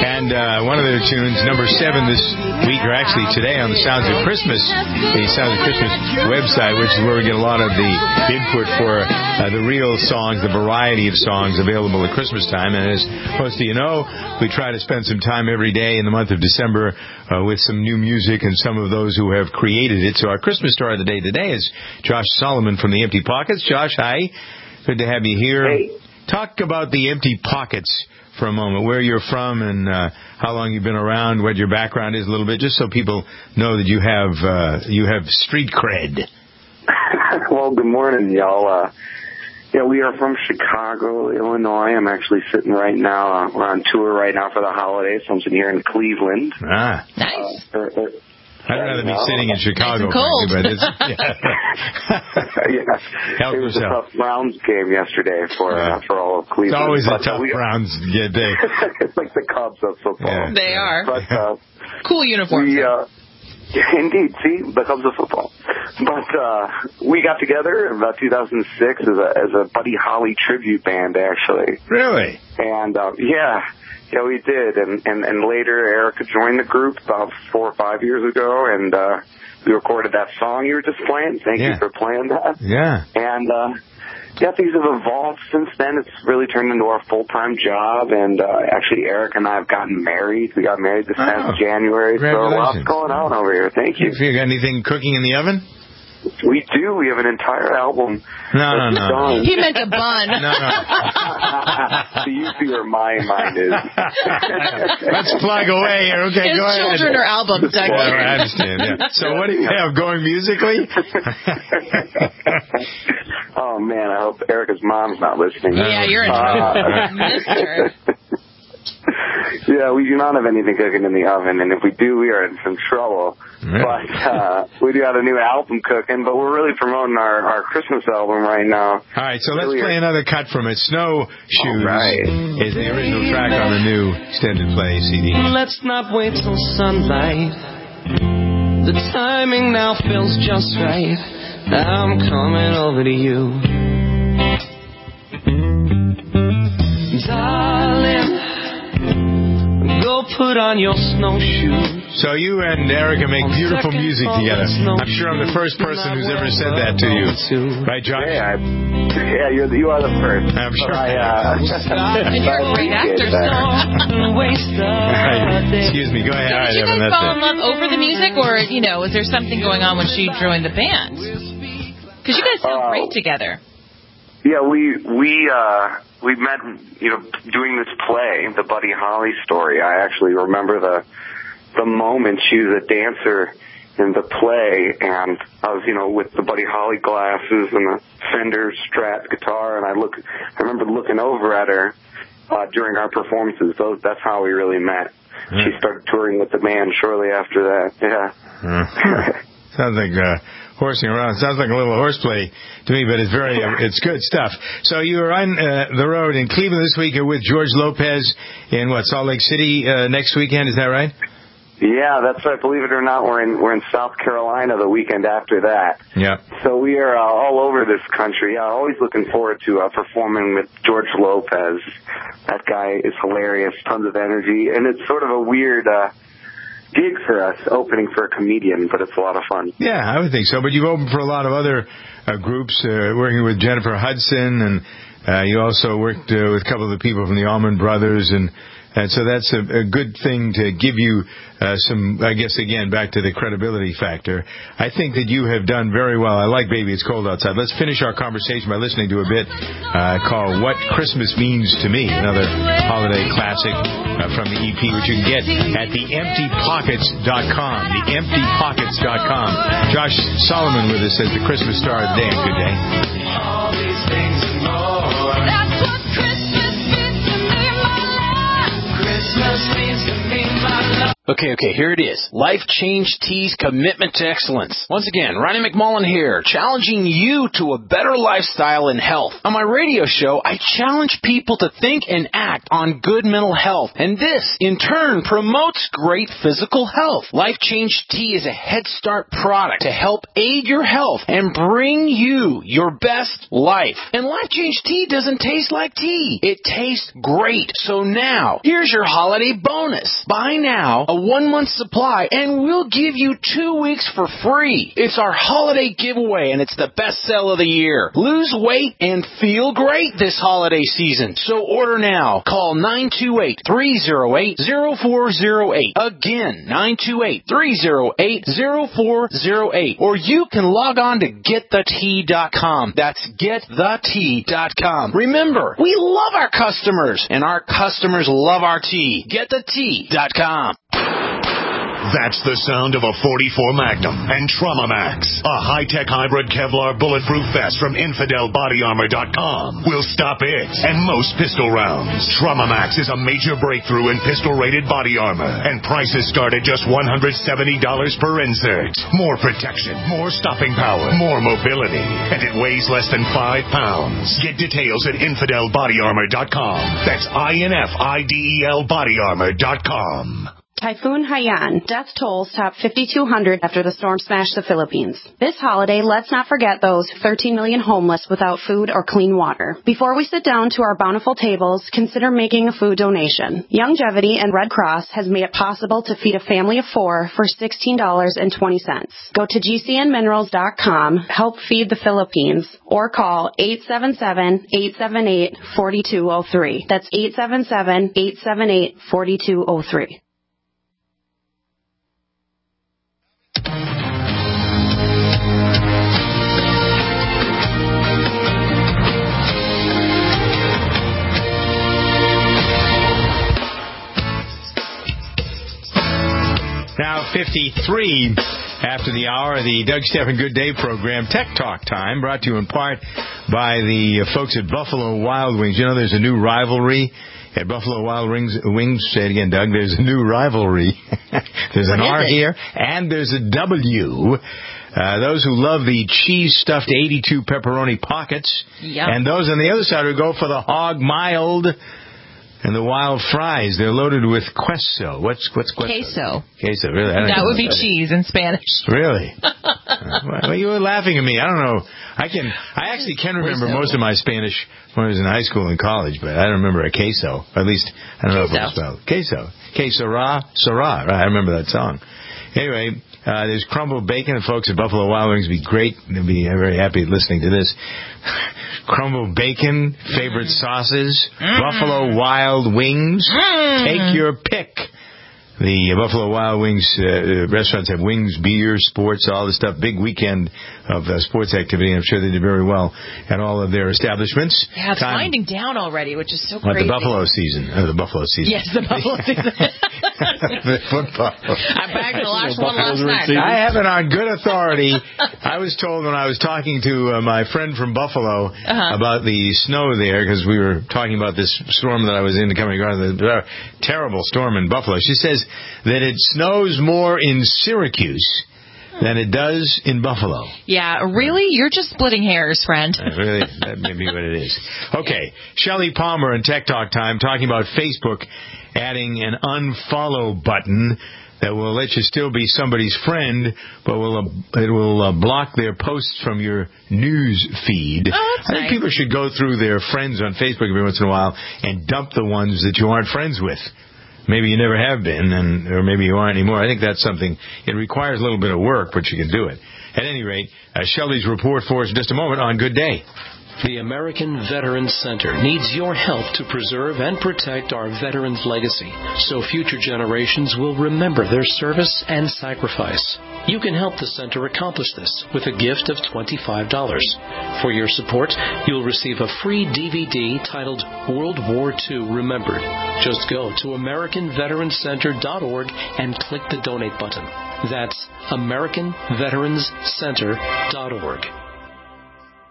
And uh, one of their tunes, number seven this week, or actually today on the Sounds of Christmas, the Sounds of Christmas website, which is where we get a lot of the input for uh, the real songs, the variety of songs available at Christmas time. And as most of you know, we try to spend some time every day in the month of December uh, with some new music and some of those who have created it. So our Christmas star of the day today is Josh Solomon from the Empty Pockets. Josh, hi. Good to have you here. Hey. Talk about the Empty Pockets for a moment, where you're from and uh, how long you've been around, what your background is a little bit, just so people know that you have uh, you have street cred. Well, good morning, y'all. Uh, yeah, we are from Chicago, Illinois. I'm actually sitting right now. Uh, we're on tour right now for the holidays. So I'm sitting here in Cleveland. Ah, nice. Uh, uh, I'd rather be sitting in Chicago. Nice and cold. But it's, yeah. yeah. Help it was yourself. a tough Browns game yesterday for uh, for all of Cleveland. It's always but, a tough uh, we, Browns day. It's like the Cubs of football. Yeah. They are. But, uh, cool uniforms. We, uh, yeah, indeed. See, the Cubs of football. But uh, we got together in about two thousand six as a as a Buddy Holly tribute band, actually. Really? And uh, yeah. Yeah, we did, and, and, and later Erica joined the group about four or five years ago, and uh, we recorded that song you were just playing. Thank yeah. you for playing that. Yeah. And, uh, yeah, things have evolved since then. It's really turned into our full-time job, and uh, actually Erica and I have gotten married. We got married this past oh, January, so lots going on over here. Thank you. Have you got anything cooking in the oven? We do. We have an entire album. No, no, no. Songs. He meant a bun. No, no. So you see where my mind is. Let's plug away here. Okay, His go ahead. children are albums, Doug. Yeah, I understand. Yeah. So what do you have going musically? Oh, man, I hope Erica's mom's not listening. Yeah, you're in trouble. Uh, Mister. Yeah, we do not have anything cooking in the oven, and if we do, we are in some trouble. Yeah. But uh, we do have a new album cooking, but we're really promoting our, our Christmas album right now. All right, so let's really play are... another cut from it. Snowshoes right. is the original track on the new extended play C D. Let's not wait till sunlight. The timing now feels just right. I'm coming over to you. Darling, go put on your snowshoes. So you and Erica make beautiful music together. I'm sure I'm the first person who's ever said that to you. Right, Josh? Yeah, I, yeah you're the, you are the first. I'm sure. I, uh, And you're a great actor, so. Right. Excuse me. Go ahead. So All right, did you Evan, guys that's fall it. in love over the music, or, you know, was there something going on when she joined the band? Because you guys sound Uh, great together. Yeah, we we uh, we met, you know, doing this play, the Buddy Holly story. I actually remember the the moment she was a dancer in the play, and I was, you know, with the Buddy Holly glasses and the Fender Strat guitar, and I look, I remember looking over at her uh, during our performances. Those, that's how we really met. Mm. She started touring with the band shortly after that. Yeah. Mm. Sounds like uh, horsing around. Sounds like a little horseplay to me, but it's very, uh, it's good stuff. So you were on uh, the road in Cleveland this week with George Lopez in what, Salt Lake City uh, next weekend? Is that right? Yeah, that's right. Believe it or not, we're in we're in South Carolina the weekend after that. Yeah. So we are uh, all over this country. Yeah, always looking forward to uh, performing with George Lopez. That guy is hilarious, tons of energy, and it's sort of a weird uh, gig for us, opening for a comedian, but it's a lot of fun. Yeah, I would think so. But you've opened for a lot of other uh, groups, uh, working with Jennifer Hudson, and uh, you also worked uh, with a couple of the people from the Allman Brothers, and And so that's a, a good thing to give you uh, some, I guess, again, back to the credibility factor. I think that you have done very well. I like Baby It's Cold Outside. Let's finish our conversation by listening to a bit uh, called What Christmas Means to Me, another holiday classic uh, from the E P, which you can get at the empty pockets dot com, the empty pockets dot com. Josh Solomon with us as the Christmas star of the day. Good day. All these things and more. That's what Christmas means to me, my love. Christmas means to me, my love. Okay, okay, here it is. Life Change Tea's commitment to excellence. Once again, Ronnie McMullen here, challenging you to a better lifestyle and health. On my radio show, I challenge people to think and act on good mental health, and this, in turn, promotes great physical health. Life Change Tea is a Head Start product to help aid your health and bring you your best life. And Life Change Tea doesn't taste like tea. It tastes great. So now, here's your holiday bonus. Buy now a one-month supply, and we'll give you two weeks for free. It's our holiday giveaway, and it's the best sell of the year. Lose weight and feel great this holiday season. So order now. Call nine two eight, three oh eight, oh four oh eight. Again, nine two eight, three oh eight, oh four oh eight. Or you can log on to get the tea dot com. That's get the tea dot com. Remember, we love our customers, and our customers love our tea. get the tea dot com. That's the sound of a forty-four Magnum and Trauma Max, a high-tech hybrid Kevlar bulletproof vest from Infidel Body Armor dot com. Will stop it and most pistol rounds. Trauma Max is a major breakthrough in pistol-rated body armor, and prices start at just one hundred seventy dollars per insert. More protection, more stopping power, more mobility, and it weighs less than five pounds. Get details at Infidel Body Armor dot com. That's I N F I D E L Body Armor dot com. Typhoon Haiyan. Death tolls top fifty-two hundred after the storm smashed the Philippines. This holiday, let's not forget those thirteen million homeless without food or clean water. Before we sit down to our bountiful tables, consider making a food donation. Longevity and Red Cross has made it possible to feed a family of four for sixteen dollars and twenty cents. Go to G C N minerals dot com, help feed the Philippines, or call eight seven seven, eight seven eight, four two zero three. That's eight seven seven, eight seven eight, four two zero three. Now fifty-three after the hour, the Doug Stephan Good Day program, Tech Talk Time, brought to you in part by the folks at Buffalo Wild Wings. You know, there's a new rivalry at Buffalo Wild Wings. Wings, say it again, Doug. There's a new rivalry. There's an R here, and there's a W. Uh, those who love the cheese-stuffed eighty-two pepperoni pockets, yep. And those on the other side who go for the hog mild and the wild fries. They're loaded with queso. What's what's queso? Queso. Queso, really? I don't that know would be that cheese in Spanish. Really? uh, well, you were laughing at me. I don't know. I can. I actually can remember queso. Most of my Spanish when I was in high school and college, but I don't remember a queso. At least I don't queso. know if it was spelled queso. Queso ra, sera. Right, I remember that song. Anyway. Uh, there's crumbled bacon, and folks at Buffalo Wild Wings would be great. They'll be very happy listening to this. Crumbled bacon, favorite mm. sauces, mm. Buffalo Wild Wings. Mm. Take your pick. The Buffalo Wild Wings uh, restaurants have wings, beer, sports, all the stuff. Big weekend of uh, sports activity. I'm sure they did very well at all of their establishments. Yeah, it's Time. winding down already, which is so what, crazy. The Buffalo season. Oh, the Buffalo season. Yes, the Buffalo season. The football. I bagged the last one last night. I have it on good authority. I was told when I was talking to uh, my friend from Buffalo uh-huh. about the snow there, because we were talking about this storm that I was in coming across, the terrible storm in Buffalo. She says that it snows more in Syracuse than it does in Buffalo. Yeah, really? You're just splitting hairs, friend. uh, really? That may be what it is. Okay, Shelley Palmer in Tech Talk Time talking about Facebook adding an unfollow button that will let you still be somebody's friend, but will uh, it will uh, block their posts from your news feed. Oh, that's I think nice. people should go through their friends on Facebook every once in a while and dump the ones that you aren't friends with. Maybe you never have been, and or maybe you aren't anymore. I think that's something, it requires a little bit of work, but you can do it. At any rate, uh, Shelley's report for us in just a moment on Good Day. The American Veterans Center needs your help to preserve and protect our veterans' legacy so future generations will remember their service and sacrifice. You can help the center accomplish this with a gift of twenty-five dollars. For your support, you'll receive a free D V D titled World War Two Remembered. Just go to American Veterans Center dot org and click the donate button. That's American Veterans Center dot org.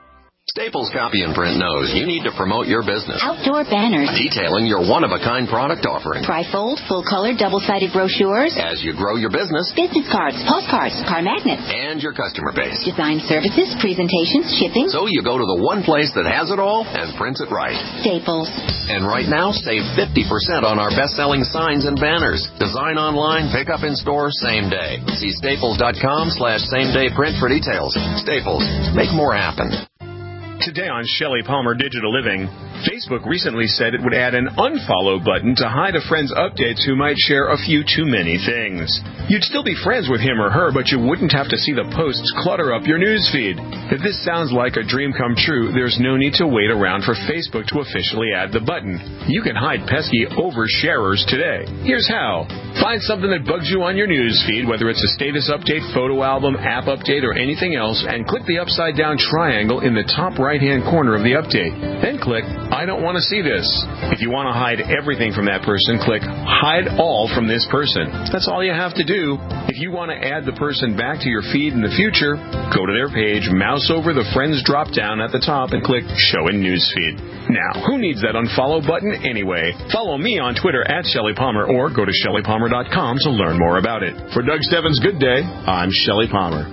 Staples Copy and Print knows you need to promote your business. Outdoor banners. Detailing your one-of-a-kind product offering. Trifold, full-color, double-sided brochures. As you grow your business. Business cards, postcards, car magnets. And your customer base. Design services, presentations, shipping. So you go to the one place that has it all and prints it right. Staples. And right now, save fifty percent on our best-selling signs and banners. Design online, pick up in store, same day. See staples.com slash same-day print for details. Staples. Make more happen. Today on Shelley Palmer Digital Living, Facebook recently said it would add an unfollow button to hide a friend's updates who might share a few too many things. You'd still be friends with him or her, but you wouldn't have to see the posts clutter up your newsfeed. If this sounds like a dream come true, there's no need to wait around for Facebook to officially add the button. You can hide pesky oversharers today. Here's how. Find something that bugs you on your newsfeed, whether it's a status update, photo album, app update, or anything else, and click the upside-down triangle in the top right right-hand corner of the update. Then click, I don't want to see this. If you want to hide everything from that person, click Hide All from this person. That's all you have to do. If you want to add the person back to your feed in the future, go to their page, mouse over the Friends drop-down at the top, and click Show in Newsfeed. Now, who needs that unfollow button anyway? Follow me on Twitter at Shelley Palmer or go to shelley palmer dot com to learn more about it. For Doug Stebbins' Good Day, I'm Shelley Palmer.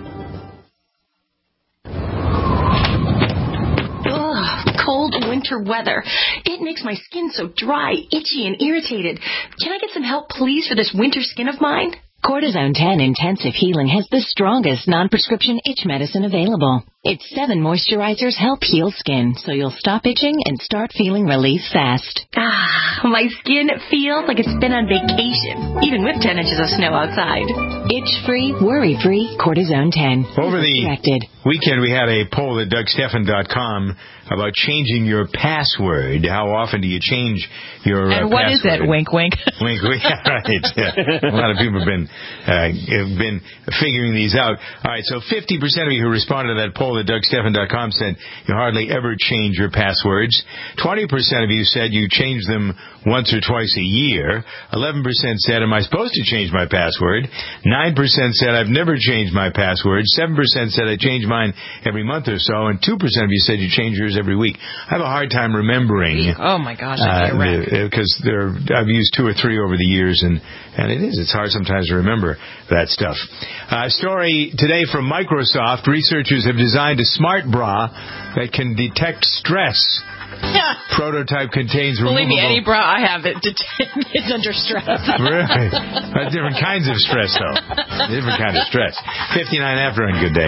Cold winter weather. It makes my skin so dry, itchy, and irritated. Can I get some help, please, for this winter skin of mine? Cortisone ten Intensive Healing has the strongest non-prescription itch medicine available. Its seven moisturizers help heal skin, so you'll stop itching and start feeling relief fast. Ah, my skin feels like it's been on vacation, even with ten inches of snow outside. Itch-free, worry-free Cortisone ten. Over the Corrected. weekend, we had a poll at doug steffen dot com about changing your password. How often do you change your uh, and what password? is it? Wink, wink. Wink, wink. Right. Yeah. A lot of people have been uh, have been figuring these out. All right, so fifty percent of you who responded to that poll at doug steffen dot com said you hardly ever change your passwords. twenty percent of you said you change them once or twice a year. eleven percent said, am I supposed to change my password? nine percent said, I've never changed my password. seven percent said, I change mine every month or so. And two percent of you said you change yours every week. I have a hard time remembering. Oh, my gosh, I'd be a wreck. Because there, I've used two or three over the years, and, and it is. It's hard sometimes to remember that stuff. Uh, story today from Microsoft. Researchers have designed a smart bra that can detect stress. Yeah. Prototype contains removable... Believe me, any bra I have, it it's under stress. Right. But different kinds of stress, though. Different kind of stress. fifty-nine after on Good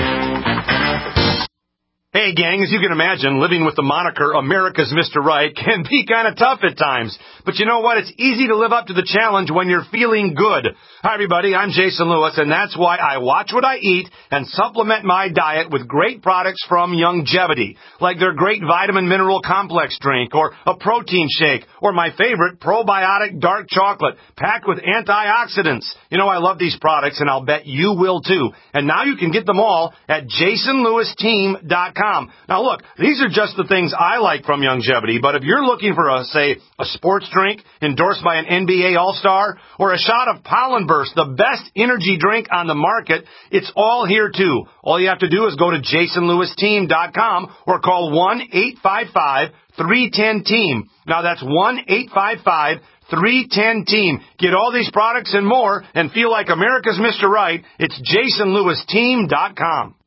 Day. Hey, gang, as you can imagine, living with the moniker America's Mister Right can be kind of tough at times. But you know what? It's easy to live up to the challenge when you're feeling good. Hi, everybody. I'm Jason Lewis, and that's why I watch what I eat and supplement my diet with great products from Youngevity, like their great vitamin mineral complex drink or a protein shake or my favorite probiotic dark chocolate packed with antioxidants. You know, I love these products, and I'll bet you will, too. And now you can get them all at jason lewis team dot com. Now, look, these are just the things I like from Youngevity, but if you're looking for, a, say, a sports drink endorsed by an N B A All-Star or a shot of Pollen Burst, the best energy drink on the market, it's all here, too. All you have to do is go to jason lewis team dot com or call one eight five five three one zero team. Now, that's one eight five five three one zero team. Get all these products and more and feel like America's Mister Right. It's jason lewis team dot com.